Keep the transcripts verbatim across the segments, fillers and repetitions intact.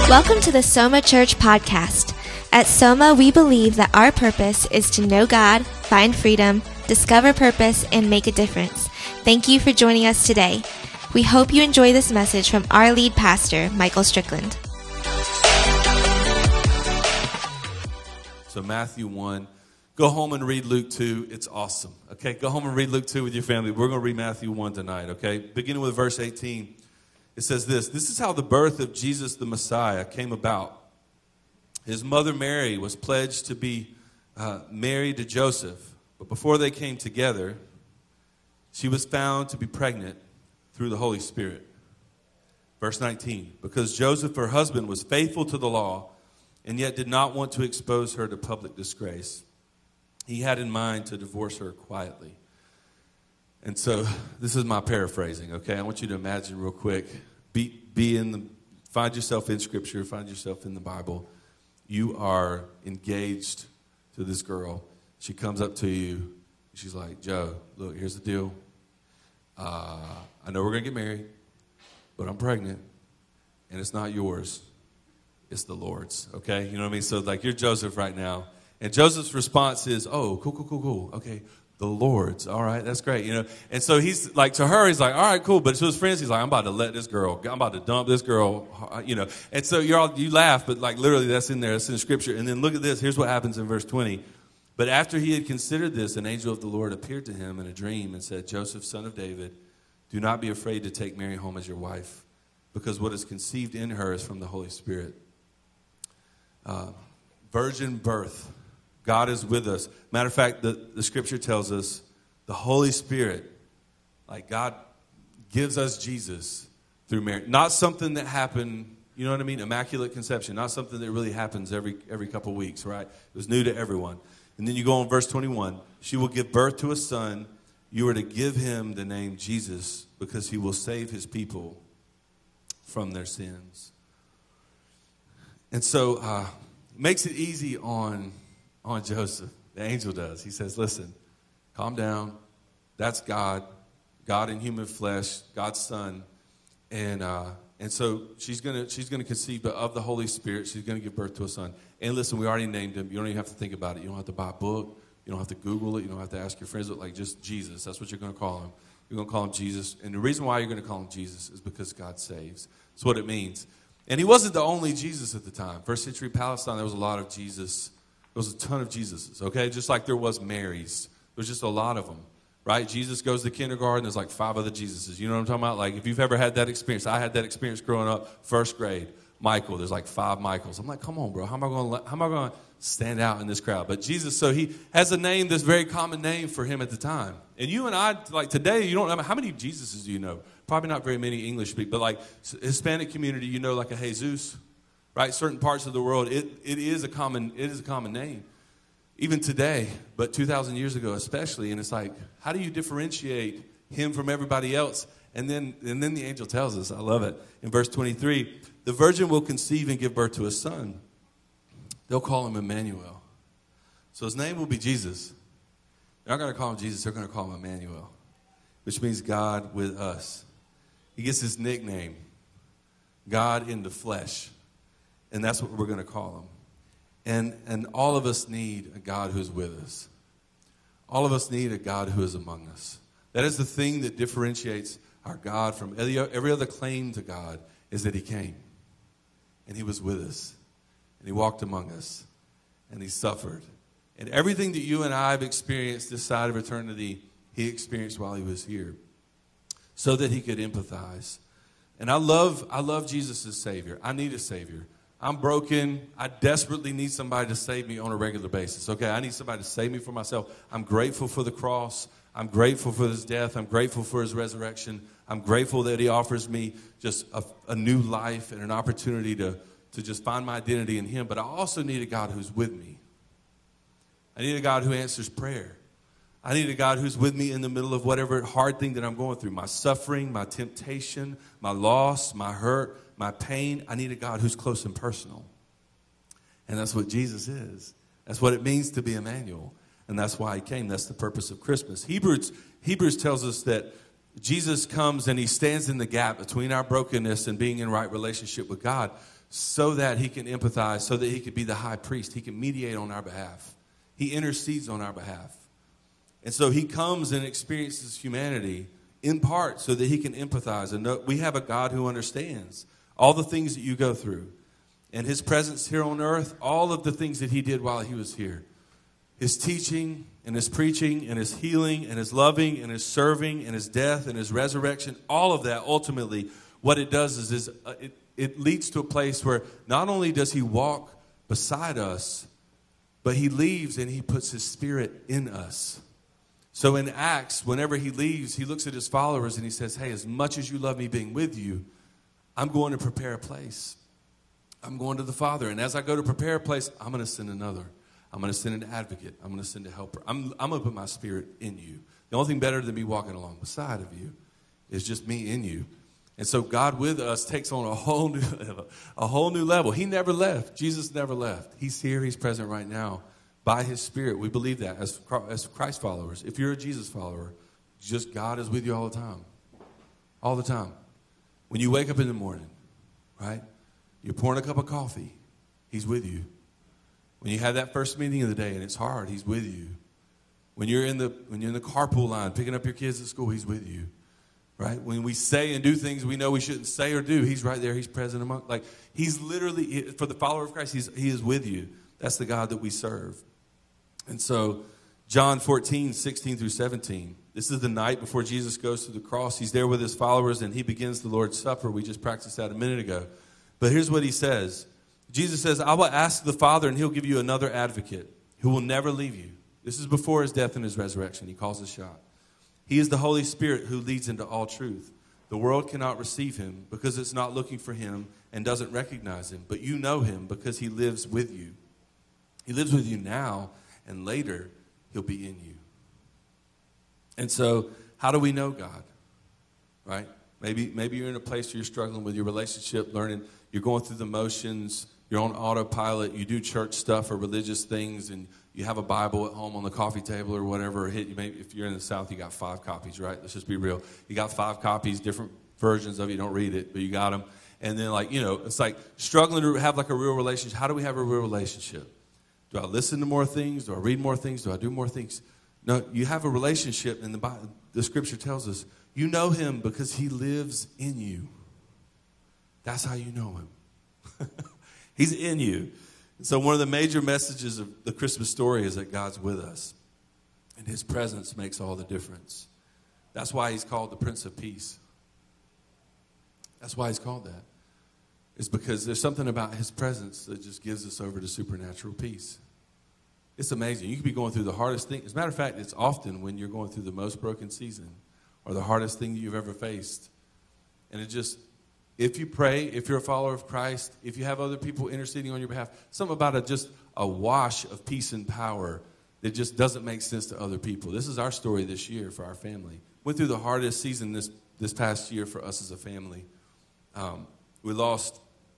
Welcome to the Soma Church podcast. At Soma, we believe that our purpose is to know God, find freedom, discover purpose, and make a difference. Thank you for joining us today. We hope you enjoy this message from our lead pastor, Michael Strickland. So Matthew one, go home and read Luke two. It's awesome. Okay, go home and read Luke two with your family. We're going to read Matthew one tonight, okay? Beginning with verse eighteen. It says this, "This is how the birth of Jesus the Messiah came about. His mother Mary was pledged to be uh, married to Joseph, but before they came together, she was found to be pregnant through the Holy Spirit." Verse nineteen, "Because Joseph, her husband, was faithful to the law and yet did not want to expose her to public disgrace, he had in mind to divorce her quietly." And so this is my paraphrasing, okay? I want you to imagine real quick, be, be in the, find yourself in Scripture, find yourself in the Bible. You are engaged to this girl. She comes up to you. She's like, "Joe, look, here's the deal. Uh, I know we're going to get married, but I'm pregnant, and it's not yours. It's the Lord's," okay? You know what I mean? So, like, you're Joseph right now, and Joseph's response is, "Oh, cool, cool, cool, cool. Okay, the Lord's. All right, that's great," you know? And so he's like, to her, he's like, "All right, cool." But to his friends, he's like, "I'm about to let this girl, I'm about to dump this girl," you know? And so you're all, you laugh, but like literally that's in there. That's in Scripture. And then look at this. Here's what happens in verse twenty. "But after he had considered this, an angel of the Lord appeared to him in a dream and said, 'Joseph, son of David, do not be afraid to take Mary home as your wife, because what is conceived in her is from the Holy Spirit.'" Uh, virgin birth. God is with us. Matter of fact, the, the Scripture tells us the Holy Spirit, like God gives us Jesus through Mary. Not something that happened, you know what I mean? Immaculate conception. Not something that really happens every every couple weeks, right? It was new to everyone. And then you go on verse twenty-one. "She will give birth to a son. You are to give him the name Jesus, because he will save his people from their sins." And so uh, makes it easy on, on Joseph. The angel does. He says, "Listen, calm down. That's God, God in human flesh, God's son." And uh, and so she's gonna she's gonna conceive of the Holy Spirit. She's gonna give birth to a son. And listen, we already named him. You don't even have to think about it. You don't have to buy a book. You don't have to Google it. You don't have to ask your friends. Like, just Jesus. That's what you're gonna call him. You're gonna call him Jesus. And the reason why you're gonna call him Jesus is because God saves. That's what it means. And he wasn't the only Jesus at the time. First century Palestine, there was a lot of Jesus. There was a ton of Jesuses, okay? Just like there was Marys. There's just a lot of them, right? Jesus goes to kindergarten. There's like five other Jesuses. You know what I'm talking about? Like, if you've ever had that experience. I had that experience growing up, first grade. Michael, there's like five Michaels. I'm like, come on, bro. How am I going to how am I going to stand out in this crowd? But Jesus, so he has a name that's a very common name for him at the time. And you and I, like today, you don't know, how many Jesuses do you know? Probably not very many English speak, but like Hispanic community, you know, like a Jesus, right? Certain parts of the world, it it is a common it is a common name, even today, but two thousand years ago especially. And it's like, how do you differentiate him from everybody else? And then and then the angel tells us, I love it, in verse twenty-three, "The virgin will conceive and give birth to a son. They'll call him Emmanuel." So his name will be Jesus. They're not going to call him Jesus. They're going to call him Emmanuel, which means God with us. He gets his nickname, God in the flesh. And that's what we're going to call him. And, and all of us need a God who's with us. All of us need a God who is among us. That is the thing that differentiates our God from every, every other claim to God, is that he came. And he was with us. And he walked among us. And he suffered. And everything that you and I have experienced this side of eternity, he experienced while he was here, so that he could empathize. And I love, I love Jesus as Savior. I need a Savior. I'm broken. I desperately need somebody to save me on a regular basis. Okay, I need somebody to save me from myself. I'm grateful for the cross. I'm grateful for his death. I'm grateful for his resurrection. I'm grateful that he offers me just a, a new life and an opportunity to, to just find my identity in him. But I also need a God who's with me. I need a God who answers prayer. I need a God who's with me in the middle of whatever hard thing that I'm going through. My suffering, my temptation, my loss, my hurt, my pain. I need a God who's close and personal. And that's what Jesus is. That's what it means to be Emmanuel. And that's why he came. That's the purpose of Christmas. Hebrews, Hebrews tells us that Jesus comes and he stands in the gap between our brokenness and being in right relationship with God, so that he can empathize, so that he could be the high priest. He can mediate on our behalf. He intercedes on our behalf. And so he comes and experiences humanity in part so that he can empathize. And know, we have a God who understands all the things that you go through. And his presence here on earth, all of the things that he did while he was here. His teaching and his preaching and his healing and his loving and his serving and his death and his resurrection, all of that ultimately, what it does is, is uh, it, it leads to a place where not only does he walk beside us, but he leaves and he puts his spirit in us. So in Acts, whenever he leaves, he looks at his followers and he says, hey, as much as you love me being with you, I'm going to prepare a place. I'm going to the Father. And as I go to prepare a place, I'm going to send another. I'm going to send an advocate. I'm going to send a helper. I'm, I'm going to put my spirit in you. The only thing better than me walking along beside of you is just me in you. And so God with us takes on a whole new, a whole new level. He never left. Jesus never left. He's here. He's present right now by his spirit. We believe that as, as Christ followers. If you're a Jesus follower, just God is with you all the time. All the time. When you wake up in the morning, right? You're pouring a cup of coffee. He's with you. When you have that first meeting of the day and it's hard, he's with you. When you're in the when you're in the carpool line picking up your kids at school, he's with you. Right? When we say and do things we know we shouldn't say or do, he's right there. He's present among. Like he's literally, for the follower of Christ, he's, he is with you. That's the God that we serve. And so John fourteen, sixteen through seventeen. This is the night before Jesus goes to the cross. He's there with his followers and he begins the Lord's Supper. We just practiced that a minute ago. But here's what he says. Jesus says, I will ask the Father and he'll give you another advocate who will never leave you. This is before his death and his resurrection. He calls his shot. He is the Holy Spirit who leads into all truth. The world cannot receive him because it's not looking for him and doesn't recognize him. But you know him because he lives with you. He lives with you now, and later he'll be in you. And so how do we know God? Right? Maybe, maybe you're in a place where you're struggling with your relationship, learning, you're going through the motions, you're on autopilot, you do church stuff or religious things, and you have a Bible at home on the coffee table or whatever. Hit you. Maybe if you're in the South, you got five copies, right? Let's just be real. You got five copies, different versions of it. You don't read it, but you got them. And then, like, you know, it's like struggling to have like a real relationship. How do we have a real relationship? Do I listen to more things? Do I read more things? Do I do more things? No, you have a relationship, and the Bible, the Scripture tells us you know him because he lives in you. That's how you know him. He's in you. So one of the major messages of the Christmas story is that God's with us. And his presence makes all the difference. That's why he's called the Prince of Peace. That's why he's called that. It's because there's something about his presence that just gives us over to supernatural peace. It's amazing. You could be going through the hardest thing. As a matter of fact, it's often when you're going through the most broken season or the hardest thing you've ever faced. And it just... If you pray, if you're a follower of Christ, if you have other people interceding on your behalf, something about a, just a wash of peace and power that just doesn't make sense to other people. This is our story this year for our family. Went through the hardest season this, this past year for us as a family. Um, we lost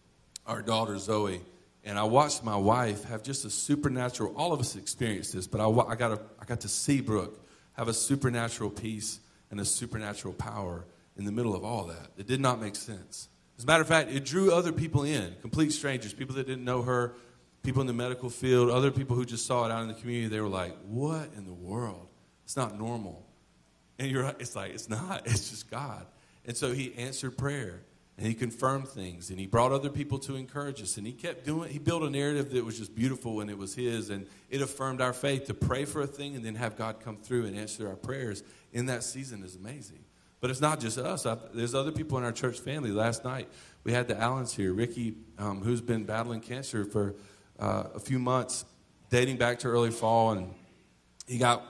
our daughter Zoe, and I watched my wife have just a supernatural, all of us experienced this, but I, I, got, a, I got to see Brooke have a supernatural peace and a supernatural power in the middle of all that. It did not make sense. As a matter of fact, it drew other people in, complete strangers, people that didn't know her, people in the medical field, other people who just saw it out in the community. They were like, what in the world? It's not normal. And you're right, it's like, it's not. It's just God. And so he answered prayer, and he confirmed things, and he brought other people to encourage us, and he kept doing, he built a narrative that was just beautiful, and it was his, and it affirmed our faith to pray for a thing and then have God come through and answer our prayers in that season is amazing. But it's not just us. I, there's other people in our church family. Last night, we had the Allens here. Ricky, um, who's been battling cancer for uh, a few months, dating back to early fall. And he got,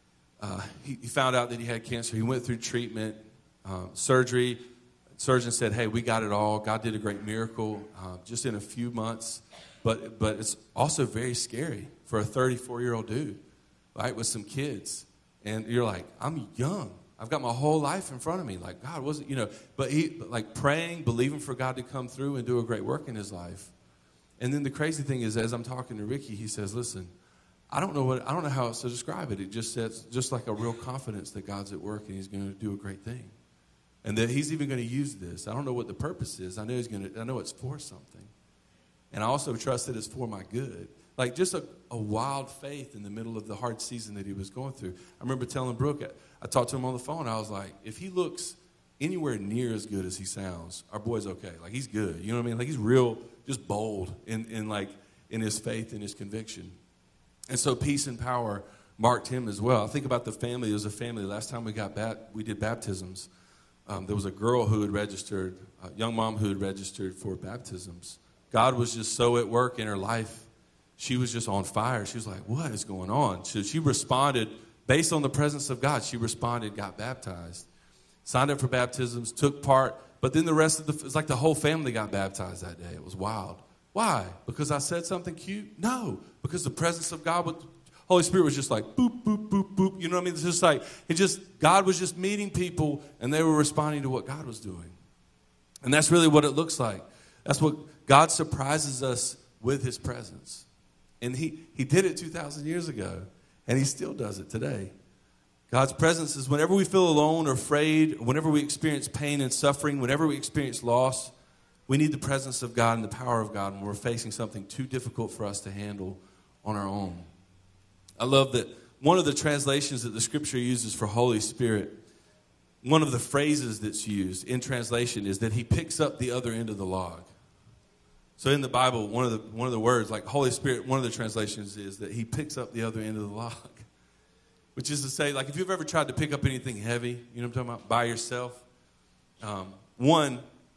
uh, he, he found out that he had cancer. He went through treatment, uh, surgery. Surgeon said, hey, we got it all. God did a great miracle uh, just in a few months. But, but it's also very scary for a thirty-four-year-old dude, right, with some kids. And you're like, I'm young. I've got my whole life in front of me. Like, God wasn't, you know, but he, like praying, believing for God to come through and do a great work in his life. And then the crazy thing is, as I'm talking to Ricky, he says, listen, I don't know what, I don't know how else to describe it. It just says, just like a real confidence that God's at work and he's going to do a great thing. And that he's even going to use this. I don't know what the purpose is. I know he's going to, I know it's for something. And I also trust that it's for my good. Like just a, a wild faith in the middle of the hard season that he was going through. I remember telling Brooke, I, I talked to him on the phone. I was like, if he looks anywhere near as good as he sounds, our boy's okay. Like he's good. You know what I mean? Like he's real, just bold in, in like in his faith and his conviction. And so peace and power marked him as well. I think about the family. There was a family. Last time we got bat, we did baptisms. Um, there was a girl who had registered, a young mom who had registered for baptisms. God was just so at work in her life. She was just on fire. She was like, what is going on? So she responded based on the presence of God. She responded, got baptized, signed up for baptisms, took part. But then the rest of the, it's like the whole family got baptized that day. It was wild. Why? Because I said something cute? No, because the presence of God, would, Holy Spirit was just like boop, boop, boop, boop. You know what I mean? It's just like, it just, God was just meeting people and they were responding to what God was doing. And that's really what it looks like. That's what God surprises us with his presence. And he, he did it two thousand years ago, and he still does it today. God's presence is whenever we feel alone or afraid, whenever we experience pain and suffering, whenever we experience loss, we need the presence of God and the power of God when we're facing something too difficult for us to handle on our own. I love that one of the translations that the scripture uses for Holy Spirit, one of the phrases that's used in translation is that he picks up the other end of the log. So in the Bible, one of the one of the words, like Holy Spirit, one of the translations is that he picks up the other end of the log. Which is to say, like if you've ever tried to pick up anything heavy, you know what I'm talking about, by yourself. Um, one,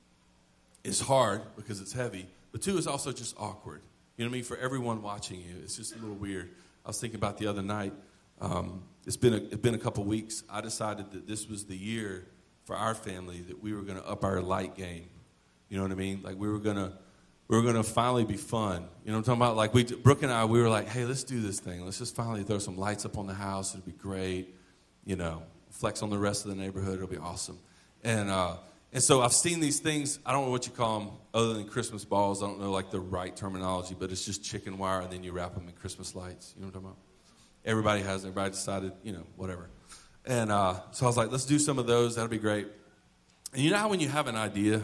it's hard because it's heavy. But two, it's also just awkward. You know what I mean? For everyone watching you, it's just a little weird. I was thinking about the other night. Um, it's been a, it's been a couple weeks. I decided that this was the year for our family that we were going to up our light game. You know what I mean? Like we were going to we were going to finally be fun. You know what I'm talking about? Like we, Brooke and I, we were like, hey, let's do this thing. Let's just finally throw some lights up on the house. It'll be great. You know, flex on the rest of the neighborhood. It'll be awesome. And uh, and so I've seen these things. I don't know what you call them other than Christmas balls. I don't know like the right terminology, but it's just chicken wire, and then you wrap them in Christmas lights. You know what I'm talking about? Everybody has. Everybody decided, you know, whatever. And uh, so I was like, let's do some of those. That'll be great. And you know how when you have an idea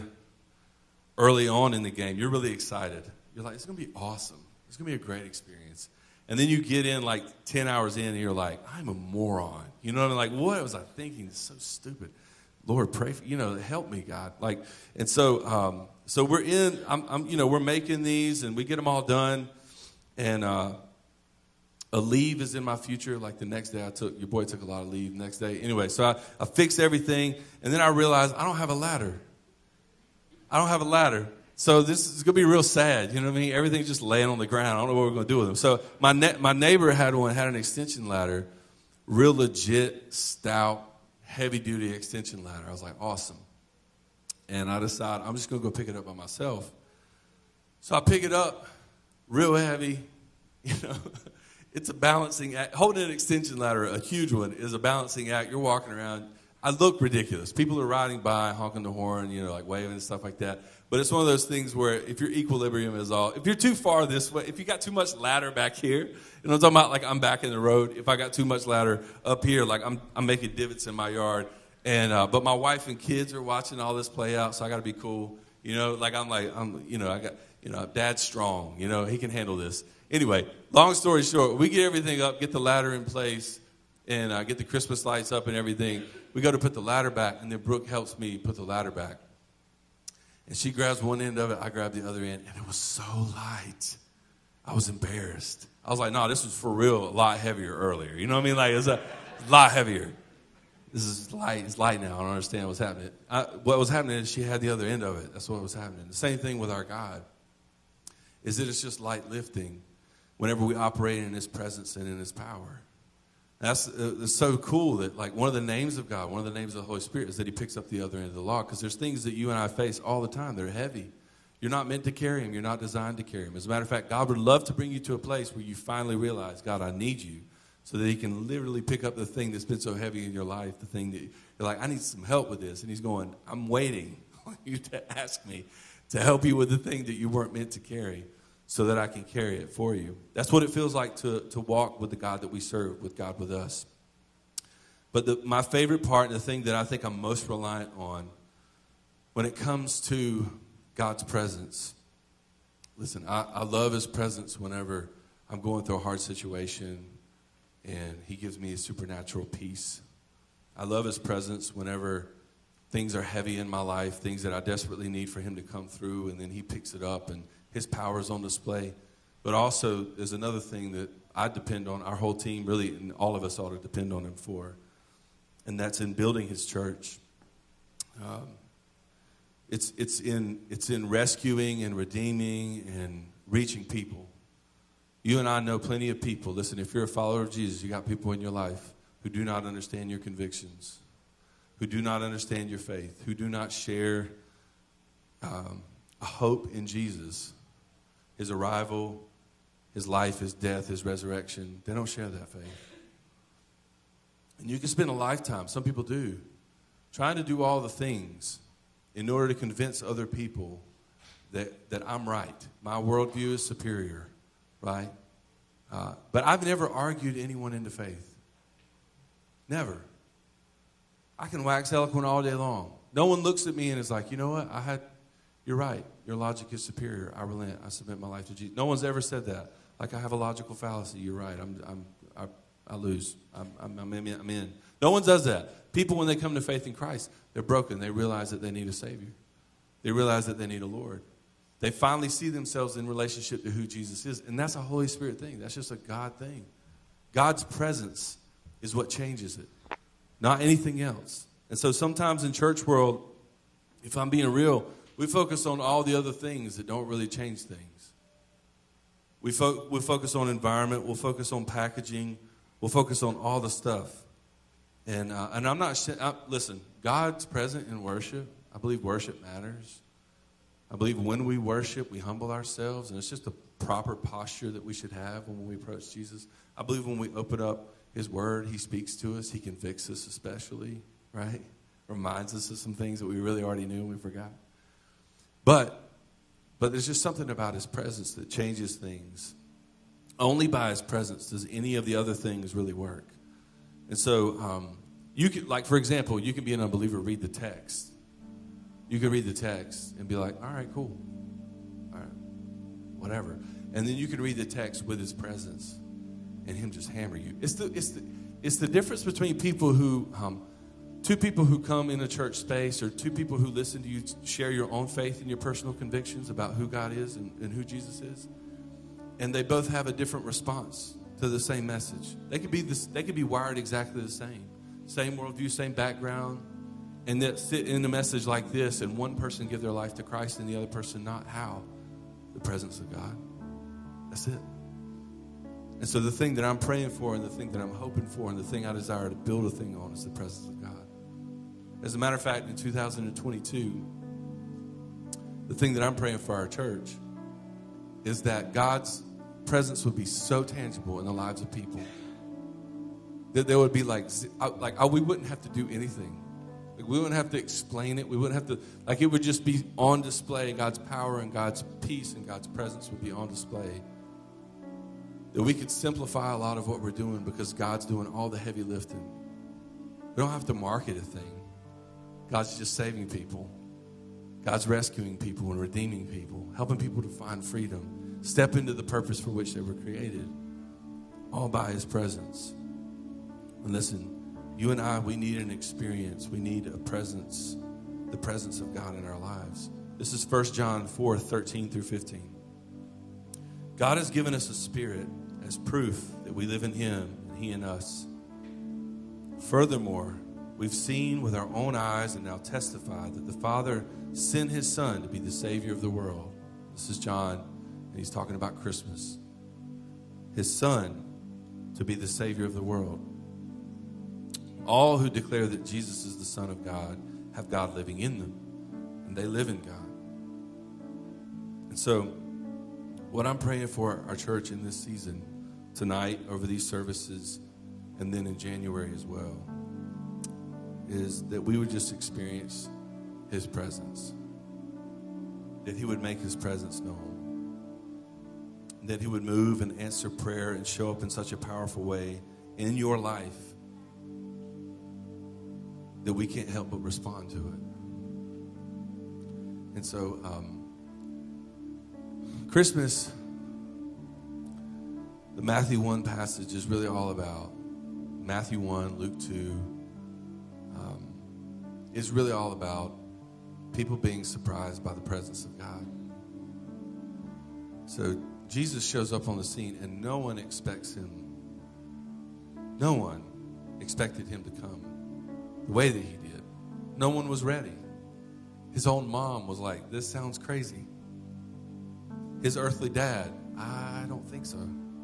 early on in the game, you're really excited. You're like, it's going to be awesome. It's going to be a great experience. And then you get in like ten hours in and you're like, I'm a moron. You know what I mean? Like, what was I thinking? It's so stupid. Lord, pray for, you know, help me, God. Like, and so, um, so we're in, I'm, I'm, you know, we're making these and we get them all done. And uh, a leave is in my future. Like the next day I took, your boy took a lot of leave next day. Anyway, so I, I fixed everything. And then I realized I don't have a ladder. I don't have a ladder. So this is going to be real sad. You know what I mean? Everything's just laying on the ground. I don't know what we're going to do with them. So my ne- my neighbor had one, had an extension ladder, real legit, stout, heavy-duty extension ladder. I was like, awesome. And I decided I'm just going to go pick it up by myself. So I pick it up, real heavy. You know, it's a balancing act. Holding an extension ladder, a huge one, is a balancing act. You're walking around. I look ridiculous. People are riding by, honking the horn, you know, like waving and stuff like that. But it's one of those things where if your equilibrium is all, if you're too far this way, if you got too much ladder back here, you know, I'm talking about like I'm back in the road. If I got too much ladder up here, like I'm I'm making divots in my yard. And uh, but my wife and kids are watching all this play out, so I got to be cool. You know, like I'm like I'm, you know, I got, you know, Dad's strong. You know, he can handle this. Anyway, long story short, we get everything up, get the ladder in place, and uh, get the Christmas lights up and everything. We go to put the ladder back, and then Brooke helps me put the ladder back. And she grabs one end of it, I grab the other end, and it was so light. I was embarrassed. I was like, no, this was for real a lot heavier earlier. You know what I mean? Like, it's a lot heavier. This is light. It's light now. I don't understand what's happening. I, what was happening is she had the other end of it. That's what was happening. The same thing with our God is that it's just light lifting whenever we operate in his presence and in his power. That's uh, it's so cool that, like, one of the names of God, one of the names of the Holy Spirit is that he picks up the other end of the log, because there's things that you and I face all the time that are heavy. You're not meant to carry them. You're not designed to carry them. As a matter of fact, God would love to bring you to a place where you finally realize, God, I need you, so that he can literally pick up the thing that's been so heavy in your life, the thing that you're like, I need some help with this. And he's going, I'm waiting on you to ask me to help you with the thing that you weren't meant to carry, so that I can carry it for you. That's what it feels like to, to walk with the God that we serve, with God with us. But the, my favorite part, and the thing that I think I'm most reliant on when it comes to God's presence, listen, I, I love his presence whenever I'm going through a hard situation and he gives me a supernatural peace. I love his presence whenever things are heavy in my life, things that I desperately need for him to come through, and then he picks it up and his power is on display. But also, there's another thing that I depend on, our whole team, really, and all of us ought to depend on him for, and that's in building his church. Um, it's it's in it's in rescuing and redeeming and reaching people. You and I know plenty of people. Listen, if you're a follower of Jesus, you got people in your life who do not understand your convictions, who do not understand your faith, who do not share um, a hope in Jesus, his arrival, his life, his death, his resurrection. They don't share that faith. And you can spend a lifetime, some people do, trying to do all the things in order to convince other people that, that I'm right. My worldview is superior, right? Uh, but I've never argued anyone into faith. Never. I can wax eloquent all day long. No one looks at me and is like, you know what? I had, you're right. Your logic is superior. I relent. I submit my life to Jesus. No one's ever said that. Like, I have a logical fallacy. You're right. I'm, I'm, I, I lose. I'm, I'm, I'm in. I'm in. No one does that. People, when they come to faith in Christ, they're broken. They realize that they need a Savior. They realize that they need a Lord. They finally see themselves in relationship to who Jesus is. And that's a Holy Spirit thing. That's just a God thing. God's presence is what changes it, not anything else. And so sometimes in church world, if I'm being real, we focus on all the other things that don't really change things. We fo- we'll focus on environment. We'll focus on packaging. We'll focus on all the stuff. And uh, and I'm not, sh- I, listen, God's present in worship. I believe worship matters. I believe when we worship, we humble ourselves. And it's just a proper posture that we should have when we approach Jesus. I believe when we open up his word, he speaks to us. He convicts us especially, right? Reminds us of some things that we really already knew and we forgot. But But there's just something about his presence that changes things. Only by his presence does any of the other things really work. And so, um, you could, like, for example, you can be an unbeliever, read the text. You can read the text and be like, all right, cool. All right, whatever. And then you can read the text with his presence and him just hammer you. It's the, it's the, it's the difference between people who... Um, Two people who come in a church space, or two people who listen to you share your own faith and your personal convictions about who God is and, and who Jesus is, and they both have a different response to the same message. They could be this, they could be wired exactly the same, same worldview, same background, and that sit in a message like this, and one person give their life to Christ and the other person not. How? The presence of God. That's it. And so the thing that I'm praying for, and the thing that I'm hoping for, and the thing I desire to build a thing on is the presence of God. As a matter of fact, in two thousand twenty-two, the thing that I'm praying for our church is that God's presence would be so tangible in the lives of people that there would be like, like oh, we wouldn't have to do anything. Like, we wouldn't have to explain it. We wouldn't have to, like, it would just be on display. God's power and God's peace and God's presence would be on display. That we could simplify a lot of what we're doing because God's doing all the heavy lifting. We don't have to market a thing. God's just saving people. God's rescuing people and redeeming people, helping people to find freedom, step into the purpose for which they were created, all by his presence. And listen, you and I, we need an experience. We need a presence, the presence of God in our lives. This is First John four, thirteen through fifteen. God has given us a spirit as proof that we live in him and he in us. Furthermore, we've seen with our own eyes and now testify that the Father sent his Son to be the Savior of the world. This is John, and he's talking about Christmas. His Son to be the Savior of the world. All who declare that Jesus is the Son of God have God living in them, and they live in God. And so, what I'm praying for our church in this season, tonight, over these services, and then in January as well, is that we would just experience his presence. That he would make his presence known. That he would move and answer prayer and show up in such a powerful way in your life that we can't help but respond to it. And so, um, Christmas, the Matthew one passage is really all about, Matthew one, Luke two, um, is really all about people being surprised by the presence of God. So Jesus shows up on the scene and no one expects him. No one expected him to come the way that he did. No one was ready. His own mom was like, this sounds crazy. His earthly dad, I don't think so.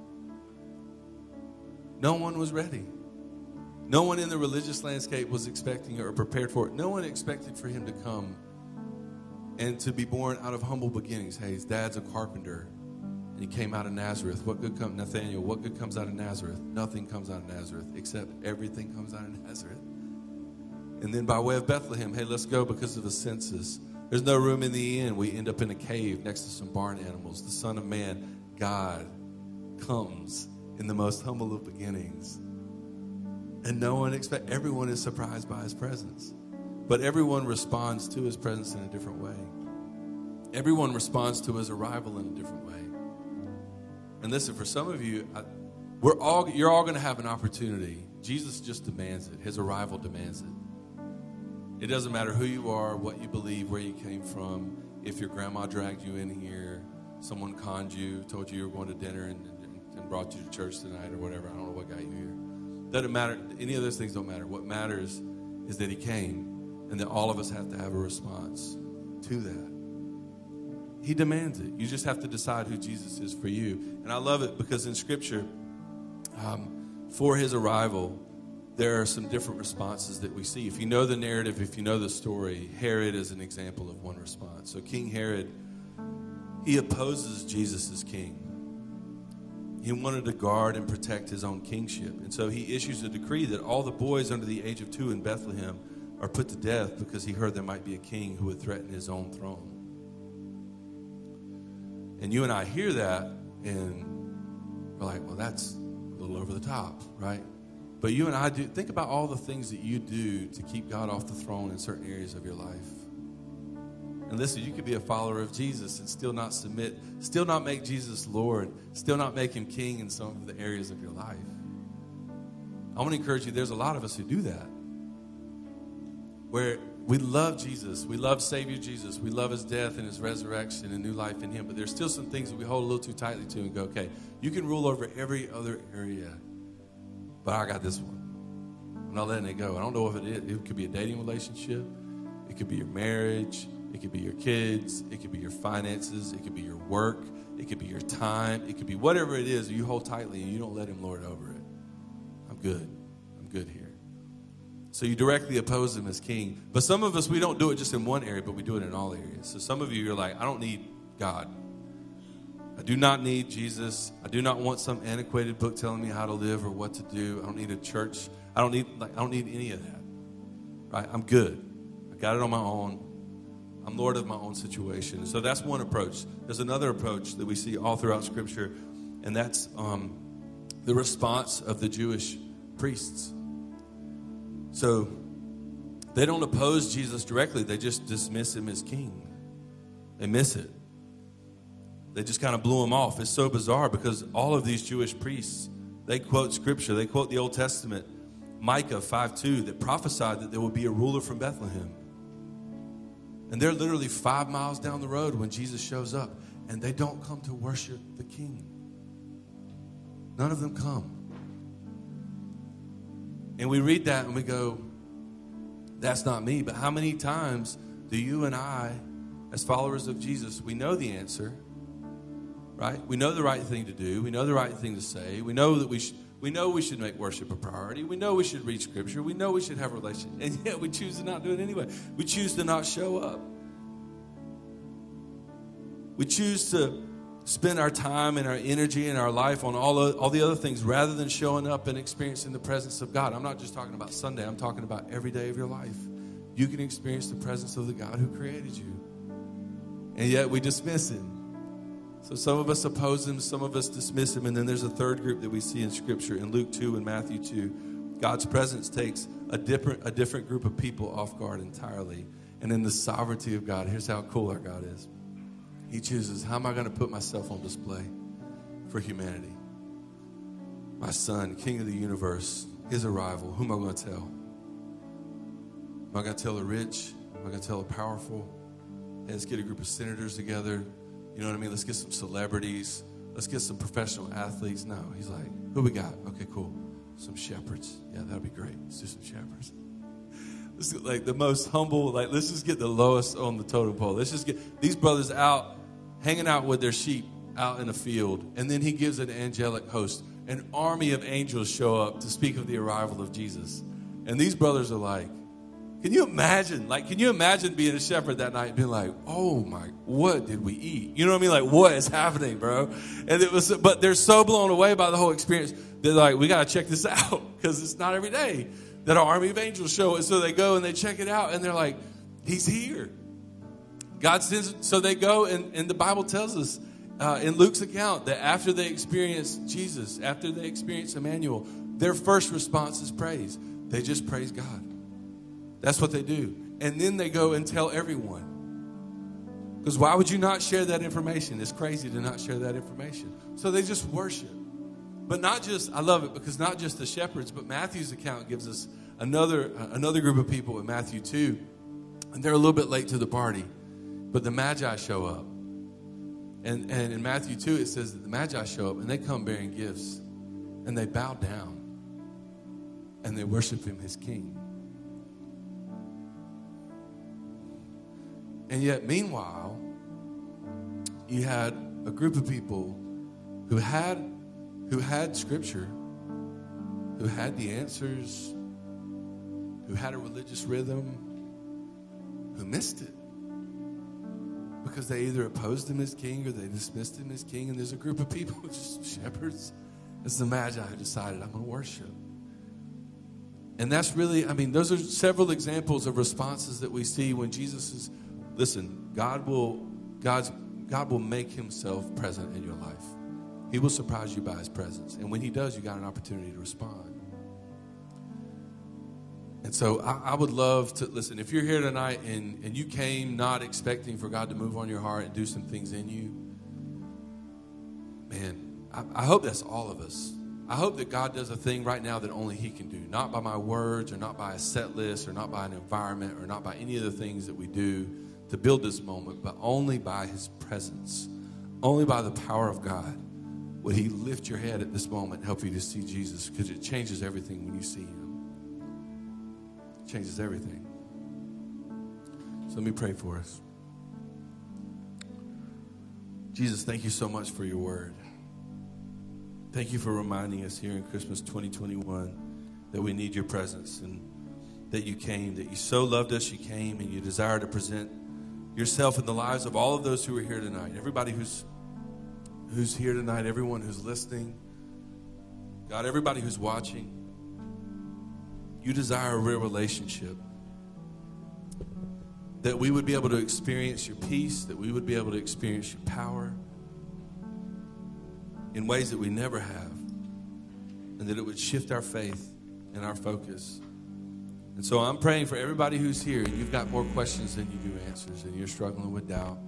No one was ready. No one in the religious landscape was expecting it or prepared for it. No one expected for him to come and to be born out of humble beginnings. Hey, his dad's a carpenter, and he came out of Nazareth. What good comes, Nathaniel, what good comes out of Nazareth? Nothing comes out of Nazareth, except everything comes out of Nazareth. And then by way of Bethlehem, hey, let's go because of the census. There's no room in the inn. We end up in a cave next to some barn animals. The Son of Man, God, comes in the most humble of beginnings. And no one expects, everyone is surprised by his presence. But everyone responds to his presence in a different way. Everyone responds to his arrival in a different way. And listen, for some of you, I, we're all, you're all going to have an opportunity. Jesus just demands it. His arrival demands it. It doesn't matter who you are, what you believe, where you came from. If your grandma dragged you in here, someone conned you, told you you were going to dinner and, and, and brought you to church tonight or whatever. I don't know what got you here. Doesn't matter. Any of those things don't matter. What matters is that he came and that all of us have to have a response to that. He demands it. You just have to decide who Jesus is for you. And I love it because in Scripture, um, for his arrival, there are some different responses that we see. If you know the narrative, if you know the story, Herod is an example of one response. So King Herod, he opposes Jesus as king. He wanted to guard and protect his own kingship. And so he issues a decree that all the boys under the age of two in Bethlehem are put to death because he heard there might be a king who would threaten his own throne. And you and I hear that, and we're like, well, that's a little over the top, right? But you and I do, think about all the things that you do to keep God off the throne in certain areas of your life. And listen, you could be a follower of Jesus and still not submit, still not make Jesus Lord, still not make him king in some of the areas of your life. I want to encourage you, there's a lot of us who do that. Where we love Jesus, we love Savior Jesus, we love his death and his resurrection and new life in him, but there's still some things that we hold a little too tightly to and go, okay, you can rule over every other area, but I got this one. I'm not letting it go. I don't know if it is. It could be a dating relationship. It could be your marriage. It could be your kids. It could be your finances. It could be your work. It could be your time. It could be whatever it is you hold tightly and you don't let him lord over it. I'm good. I'm good here. So you directly oppose him as king. But some of us, we don't do it just in one area, but we do it in all areas. So some of you, you're like, I don't need God. I do not need Jesus. I do not want some antiquated book telling me how to live or what to do. I don't need a church. I don't need like I don't need any of that. Right? I'm good. I got it on my own. I'm Lord of my own situation. So that's one approach. There's another approach that we see all throughout Scripture, and that's um, the response of the Jewish priests. So they don't oppose Jesus directly. They just dismiss him as king. They miss it. They just kind of blew him off. It's so bizarre because all of these Jewish priests, they quote Scripture. They quote the Old Testament, Micah five two, that prophesied that there would be a ruler from Bethlehem. And they're literally five miles down the road when Jesus shows up, and they don't come to worship the king. None of them come. And we read that and we go, that's not me. But how many times do you and I, as followers of Jesus, we know the answer, right? We know the right thing to do. We know the right thing to say. We know that we should, we know we should make worship a priority. We know we should read Scripture. We know we should have a relationship. And yet we choose to not do it anyway. We choose to not show up. We choose to spend our time and our energy and our life on all, of, all the other things rather than showing up and experiencing the presence of God. I'm not just talking about Sunday. I'm talking about every day of your life. You can experience the presence of the God who created you. And yet we dismiss him. So some of us oppose him, some of us dismiss him, and then there's a third group that we see in Scripture in Luke two and Matthew two. God's presence takes a different, a different group of people off guard entirely. And in the sovereignty of God, here's how cool our God is. He chooses, how am I going to put myself on display for humanity? My son, King of the universe, his arrival, who am I going to tell? Am I going to tell the rich? Am I going to tell the powerful? Hey, let's get a group of senators together. You know what I mean? Let's get some celebrities. Let's get some professional athletes. No, he's like, who we got? Okay, cool. Some shepherds. Yeah, that'd be great. Let's do some shepherds. Let's get like the most humble, like let's just get the lowest on the totem pole. Let's just get these brothers out, hanging out with their sheep out in the field. And then he gives an angelic host. An army of angels show up to speak of the arrival of Jesus. And these brothers are like, can you imagine? Like, can you imagine being a shepherd that night and being like, oh my, what did we eat? You know what I mean? Like, what is happening, bro? And it was, but they're so blown away by the whole experience. They're like, we got to check this out because it's not every day that our army of angels show. And so they go and they check it out and they're like, he's here. God sends, so they go and, and the Bible tells us uh, in Luke's account that after they experience Jesus, after they experience Emmanuel, their first response is praise. They just praise God. That's what they do. And then they go and tell everyone. Because why would you not share that information? It's crazy to not share that information. So they just worship. But not just, I love it, because not just the shepherds, but Matthew's account gives us another uh, another group of people in Matthew two. And they're a little bit late to the party. But the Magi show up. And, and in Matthew two, it says that the Magi show up and they come bearing gifts. And they bow down. And they worship him as king. And yet, meanwhile, you had a group of people who had, who had scripture, who had the answers, who had a religious rhythm, who missed it. Because they either opposed him as king or they dismissed him as king. And there's a group of people, just shepherds. It's the Magi who decided, I'm going to worship. And that's really, I mean, those are several examples of responses that we see when Jesus is, listen, God will, God's, God will make himself present in your life. He will surprise you by his presence. And when he does, you got an opportunity to respond. And so I, I would love to, listen, if you're here tonight and, and you came not expecting for God to move on your heart and do some things in you, man, I, I hope that's all of us. I hope that God does a thing right now that only he can do. Not by my words or not by a set list or not by an environment or not by any of the things that we do to build this moment, but only by his presence. Only by the power of God will he lift your head at this moment and help you to see Jesus, because it changes everything when you see him. It changes everything. So let me pray for us. Jesus, thank you so much for your word. Thank you for reminding us here in Christmas twenty twenty-one that we need your presence and that you came, that you so loved us, you came, and you desire to present yourself in the lives of all of those who are here tonight. Everybody who's who's here tonight, everyone who's listening, God, everybody who's watching, you desire a real relationship. That we would be able to experience your peace, that we would be able to experience your power in ways that we never have, and that it would shift our faith and our focus. And so I'm praying for everybody who's here, and you've got more questions than you do answers, and you're struggling with doubt.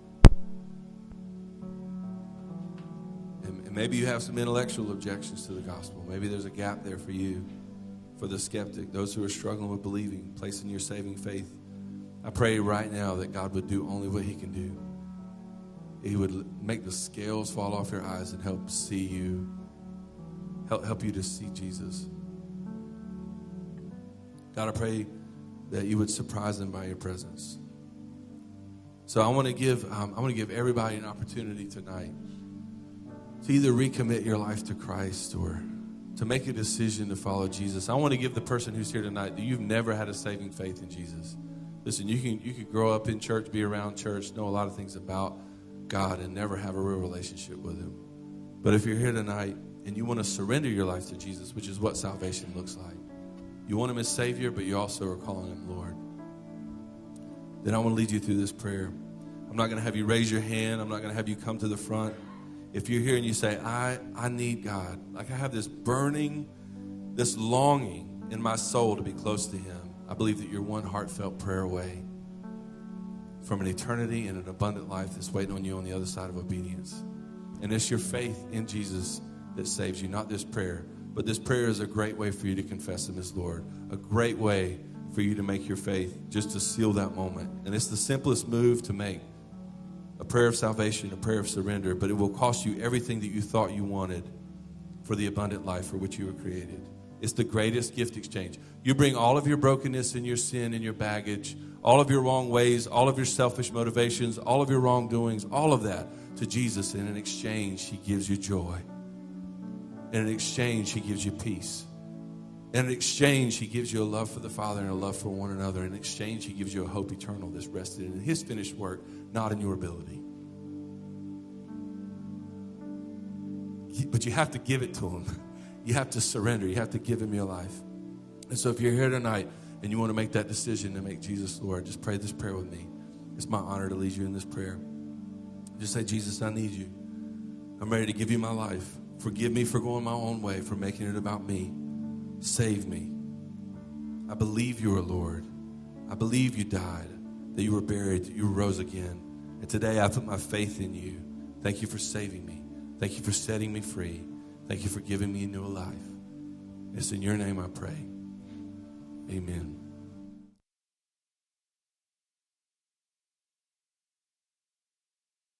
And, and maybe you have some intellectual objections to the gospel. Maybe there's a gap there for you, for the skeptic, those who are struggling with believing, placing your saving faith. I pray right now that God would do only what he can do. He would make the scales fall off your eyes and help see you, help, help you to see Jesus. God, I pray that you would surprise them by your presence. So I want to give, um, I want to give everybody an opportunity tonight to either recommit your life to Christ or to make a decision to follow Jesus. I want to give the person who's here tonight that you've never had a saving faith in Jesus. Listen, you can you can grow up in church, be around church, know a lot of things about God and never have a real relationship with him. But if you're here tonight and you want to surrender your life to Jesus, which is what salvation looks like, you want him as Savior, but you also are calling him Lord, then I want to lead you through this prayer. I'm not going to have you raise your hand. I'm not going to have you come to the front. If you're here and you say, I, I need God, like I have this burning, this longing in my soul to be close to him, I believe that you're one heartfelt prayer away. from an eternity and an abundant life that's waiting on you on the other side of obedience. And it's your faith in Jesus that saves you, not this prayer. But this prayer is a great way for you to confess him as Lord, a great way for you to make your faith, just to seal that moment. And it's the simplest move to make, a prayer of salvation, a prayer of surrender, but it will cost you everything that you thought you wanted for the abundant life for which you were created. It's the greatest gift exchange. You bring all of your brokenness and your sin and your baggage, all of your wrong ways, all of your selfish motivations, all of your wrongdoings, all of that to Jesus. And in exchange, he gives you joy. In exchange, he gives you peace. In exchange, he gives you a love for the Father and a love for one another. In exchange, he gives you a hope eternal that's rested in his finished work, not in your ability. But you have to give it to him. You have to surrender. You have to give him your life. And so if you're here tonight and you want to make that decision to make Jesus Lord, just pray this prayer with me. It's my honor to lead you in this prayer. Just say, Jesus, I need you. I'm ready to give you my life. Forgive me for going my own way, for making it about me. Save me. I believe you are Lord. I believe you died, that you were buried, that you rose again. And today I put my faith in you. Thank you for saving me. Thank you for setting me free. Thank you for giving me a new life. It's in your name I pray. Amen.